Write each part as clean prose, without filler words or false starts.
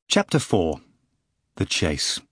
Chapter 4. The Chase.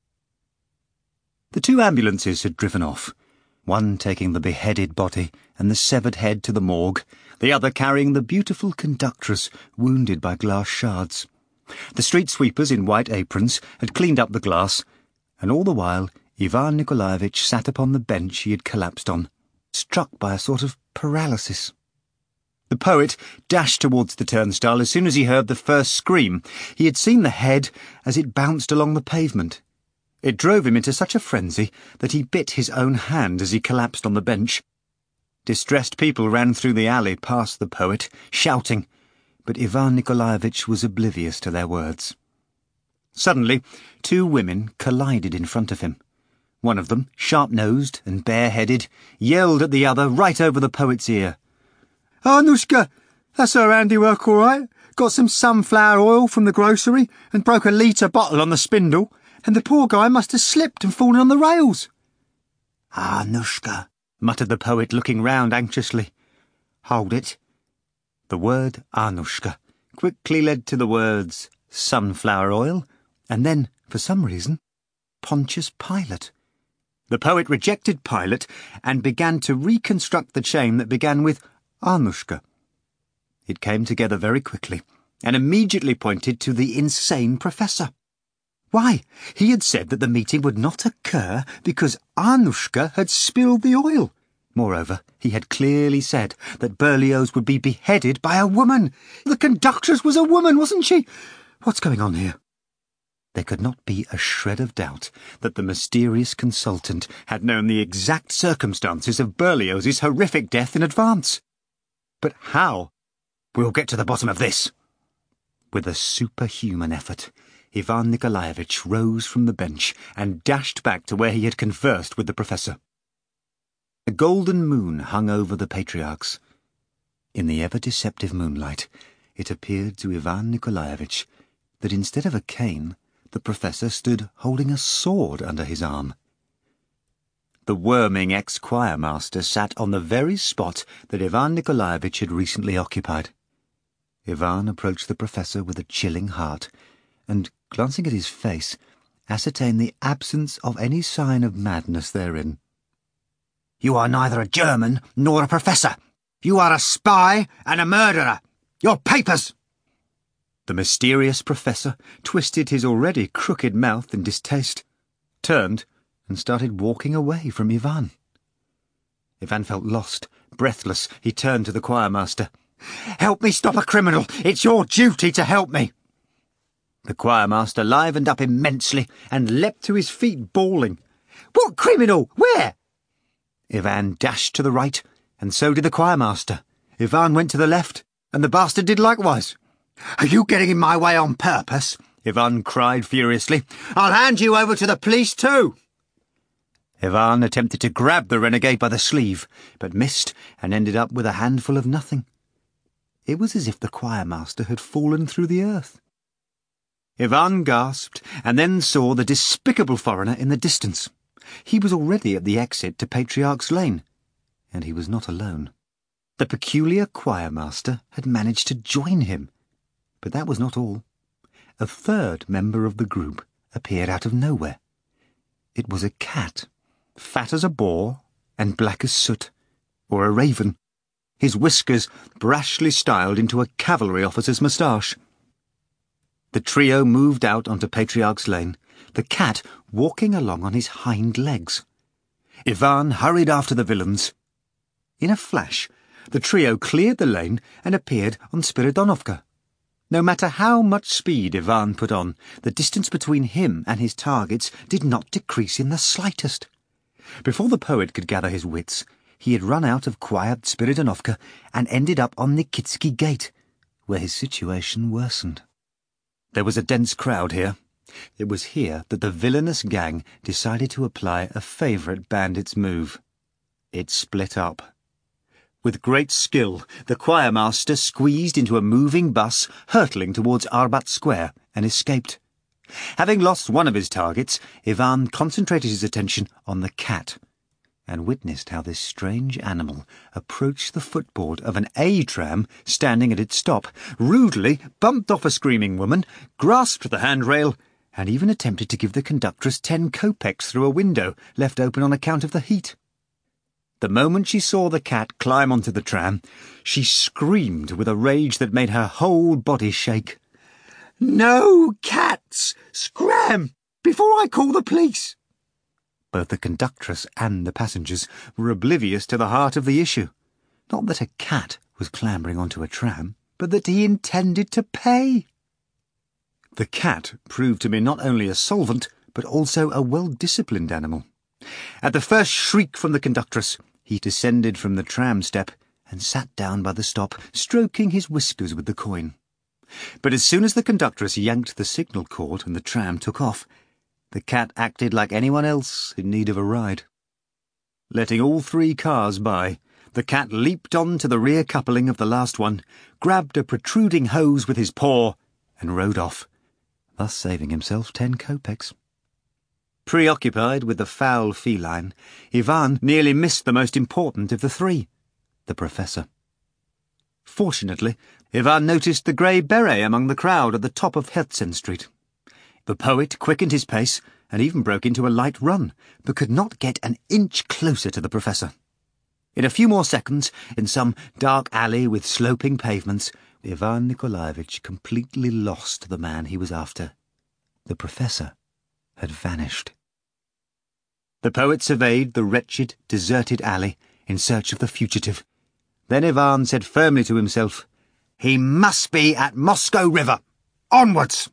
The two ambulances had driven off, one taking the beheaded body and the severed head to the morgue, the other carrying the beautiful conductress wounded by glass shards. The street sweepers in white aprons had cleaned up the glass, and all the while Ivan Nikolaevich sat upon the bench he had collapsed on, struck by a sort of paralysis. The poet dashed towards the turnstile as soon as he heard the first scream. He had seen the head as it bounced along the pavement. It drove him into such a frenzy that he bit his own hand as he collapsed on the bench. Distressed people ran through the alley past the poet, shouting, but Ivan Nikolaevich was oblivious to their words. Suddenly, two women collided in front of him. One of them, sharp-nosed and bare-headed, yelled at the other right over the poet's ear. "Annushka, that's her handiwork all right. Got some sunflower oil from the grocery and broke a litre bottle on the spindle, and the poor guy must have slipped and fallen on the rails." "Annushka," muttered the poet, looking round anxiously. "Hold it." The word Annushka quickly led to the words sunflower oil, and then, for some reason, Pontius Pilate. The poet rejected Pilate and began to reconstruct the chain that began with Annushka. It came together very quickly and immediately pointed to the insane professor. Why, he had said that the meeting would not occur because Annushka had spilled the oil. Moreover, he had clearly said that Berlioz would be beheaded by a woman. The conductress was a woman, wasn't she? What's going on here? There could not be a shred of doubt that the mysterious consultant had known the exact circumstances of Berlioz's horrific death in advance. But how? We'll get to the bottom of this. With a superhuman effort, Ivan Nikolaevich rose from the bench and dashed back to where he had conversed with the professor. A golden moon hung over the patriarchs. In the ever-deceptive moonlight, it appeared to Ivan Nikolaevich that instead of a cane, the professor stood holding a sword under his arm. The worming ex-choir master sat on the very spot that Ivan Nikolaevich had recently occupied. Ivan approached the professor with a chilling heart, and, glancing at his face, ascertained the absence of any sign of madness therein. "You are neither a German nor a professor. You are a spy and a murderer. Your papers!" The mysterious professor twisted his already crooked mouth in distaste, turned, and started walking away from Ivan. Ivan felt lost, breathless. He turned to the choirmaster. "Help me stop a criminal! It's your duty to help me!" The choirmaster livened up immensely and leapt to his feet, bawling. "What criminal? Where?" Ivan dashed to the right, and so did the choirmaster. Ivan went to the left, and the bastard did likewise. "Are you getting in my way on purpose?" Ivan cried furiously. "I'll hand you over to the police too!" Ivan attempted to grab the renegade by the sleeve, but missed and ended up with a handful of nothing. It was as if the choirmaster had fallen through the earth. Ivan gasped and then saw the despicable foreigner in the distance. He was already at the exit to Patriarch's Lane, and he was not alone. The peculiar choirmaster had managed to join him. But that was not all. A third member of the group appeared out of nowhere. It was a cat, fat as a boar and black as soot, or a raven, his whiskers brashly styled into a cavalry officer's moustache. The trio moved out onto Patriarch's Lane, the cat walking along on his hind legs. Ivan hurried after the villains. In a flash, the trio cleared the lane and appeared on Spiridonovka. No matter how much speed Ivan put on, the distance between him and his targets did not decrease in the slightest. Before the poet could gather his wits, he had run out of quiet Spiridonovka and ended up on Nikitsky Gate, where his situation worsened. There was a dense crowd here. It was here that the villainous gang decided to apply a favourite bandit's move. It split up. With great skill, the choirmaster squeezed into a moving bus hurtling towards Arbat Square and escaped. Having lost one of his targets, Ivan concentrated his attention on the cat. and witnessed how this strange animal approached the footboard of an A tram standing at its stop, rudely bumped off a screaming woman, grasped the handrail, and even attempted to give the conductress 10 kopecks through a window left open on account of the heat. The moment she saw the cat climb onto the tram, she screamed with a rage that made her whole body shake. "No cats! Scram! Before I call the police!" Both the conductress and the passengers were oblivious to the heart of the issue. Not that a cat was clambering onto a tram, but that he intended to pay. The cat proved to be not only a solvent, but also a well-disciplined animal. At the first shriek from the conductress, he descended from the tram step and sat down by the stop, stroking his whiskers with the coin. But as soon as the conductress yanked the signal cord and the tram took off, the cat acted like anyone else in need of a ride. Letting all 3 cars by, the cat leaped on to the rear coupling of the last one, grabbed a protruding hose with his paw, and rode off, thus saving himself 10 kopecks. Preoccupied with the foul feline, Ivan nearly missed the most important of the 3, the professor. Fortunately, Ivan noticed the grey beret among the crowd at the top of Herzen Street. The poet quickened his pace and even broke into a light run, but could not get an inch closer to the professor. In a few more seconds, in some dark alley with sloping pavements, Ivan Nikolaevich completely lost the man he was after. The professor had vanished. The poet surveyed the wretched, deserted alley in search of the fugitive. Then Ivan said firmly to himself, "He must be at Moscow River! Onwards!"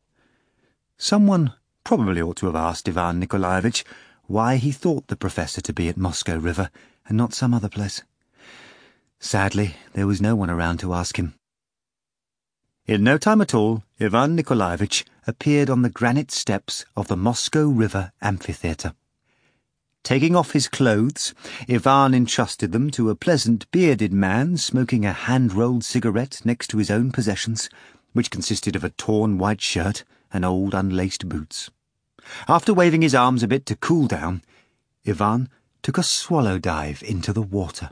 Someone probably ought to have asked Ivan Nikolaevich why he thought the professor to be at Moscow River and not some other place. Sadly, there was no one around to ask him. In no time at all, Ivan Nikolaevich appeared on the granite steps of the Moscow River Amphitheatre. Taking off his clothes, Ivan entrusted them to a pleasant bearded man smoking a hand-rolled cigarette next to his own possessions, which consisted of a torn white shirt and old unlaced boots. After waving his arms a bit to cool down, Ivan took a swallow dive into the water.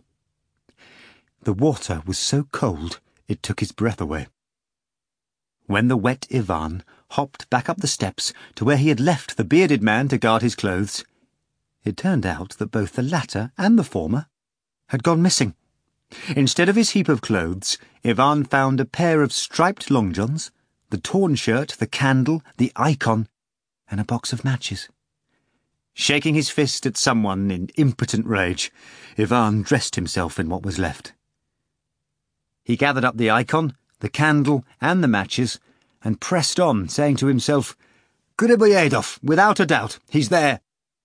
The water was so cold it took his breath away. When the wet Ivan hopped back up the steps to where he had left the bearded man to guard his clothes, it turned out that both the latter and the former had gone missing. Instead of his heap of clothes, Ivan found a pair of striped long johns, the torn shirt, the candle, the icon, and a box of matches. Shaking his fist at someone in impotent rage, Ivan dressed himself in what was left. He gathered up the icon, the candle, and the matches, and pressed on, saying to himself, "Griboyedov, without a doubt, he's there."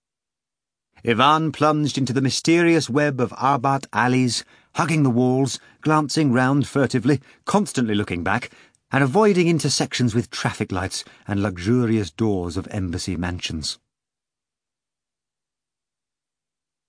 Ivan plunged into the mysterious web of Arbat alleys, hugging the walls, glancing round furtively, constantly looking back, and avoiding intersections with traffic lights and luxurious doors of embassy mansions.